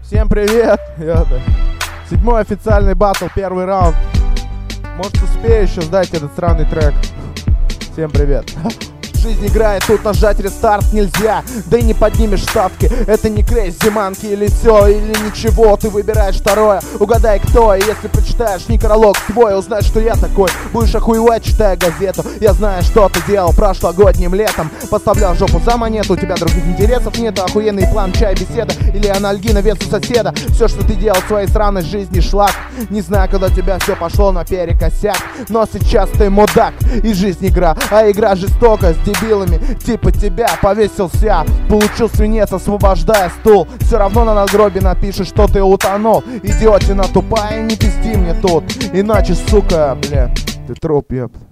Всем привет! Седьмой официальный батл, первый раунд. Может, успею еще сдать этот сраный трек. Всем привет. Жизнь играет, тут нажать рестарт нельзя. Да и не поднимешь ставки. Это не крейзи манки, или все, или ничего. Ты выбираешь второе, угадай кто. И если прочитаешь некролог твой, узнаешь, что я такой. Будешь охуевать, читая газету. Я знаю, что ты делал прошлогодним летом. Поставлял жопу за монету, у тебя других интересов нет. Охуенный план, чай, беседа или анальгина, вес у соседа. Все, что ты делал в своей сраной жизни, шлак. Не знаю, когда у тебя все пошло наперекосяк. Но сейчас ты мудак, и жизнь игра. А игра жестока, с дебилами типа тебя. Повесился, получил свинец, освобождая стул. Все равно на надгробе напишешь, что ты утонул. Идиотина тупая, не пизди мне тут. Иначе, сука, бля, ты труп, еб.